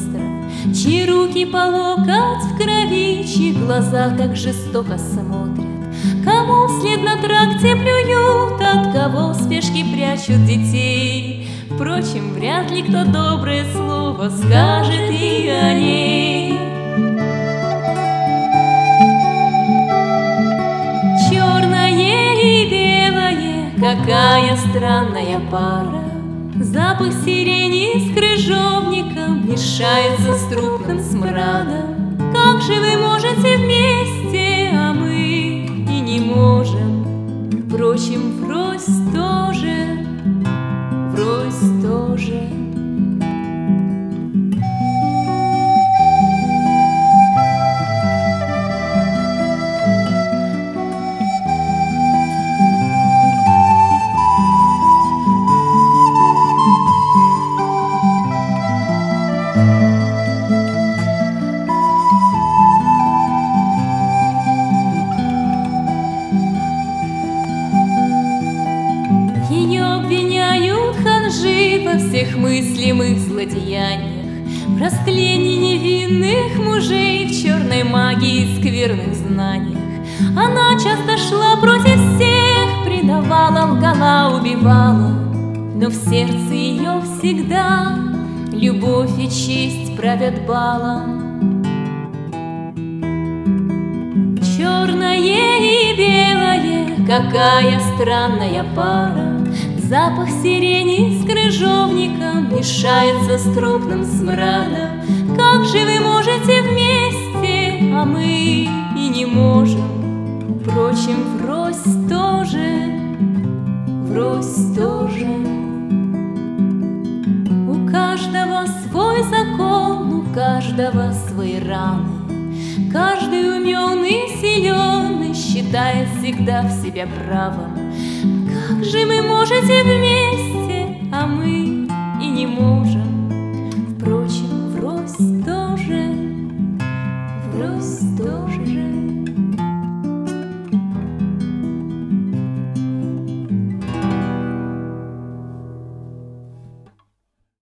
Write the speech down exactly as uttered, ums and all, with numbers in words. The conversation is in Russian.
остров, чьи руки по локоть в крови, чьи глаза так жестоко смотрят, кому вслед на тракте плюют, от кого в спешке прячут детей. Впрочем, вряд ли кто доброе слово скажет и о ней. Черное и белое, какая странная пара, запах сирени с крыжовником мешается с трупным смрадом. Как же вы можете вместе, а мы и не можем? Впрочем, врозь тоже, врозь тоже. Во всех мыслимых злодеяниях, в растлении невинных мужей, в черной магии и скверных знаниях. Она часто шла против всех, предавала, лгала, убивала, но в сердце ее всегда любовь и честь правят балом. Черное и белое, какая странная пара, запах сирени с крыжовником мешается с трупным смрадом. Как же вы можете вместе, а мы и не можем? Впрочем, врозь тоже, врозь тоже. У каждого свой закон, у каждого свои раны. Каждый умен и силен и считает всегда в себя правым. Как же вы можете вместе, а мы и не можем? Впрочем, врозь тоже, врозь тоже.